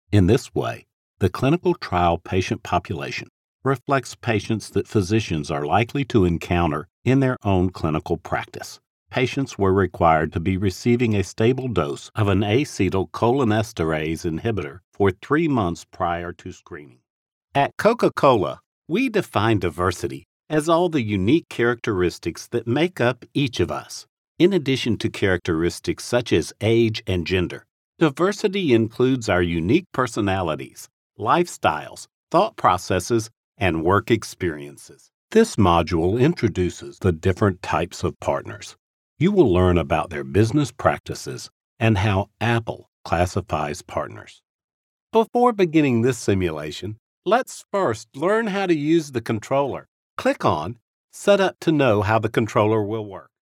In this way, the clinical trial patient population reflects patients that physicians are likely to encounter in their own clinical practice. Patients were required to be receiving a stable dose of an acetylcholinesterase inhibitor for 3 months prior to screening. At Coca-Cola, we define diversity as all the unique characteristics that make up each of us. In addition to characteristics such as age and gender, diversity includes our unique personalities, lifestyles, thought processes, and work experiences. This module introduces the different types of partners. You will learn about their business practices and how Apple classifies partners. Before beginning this simulation, let's first learn how to use the controller. Click on Set Up to know how the controller will work.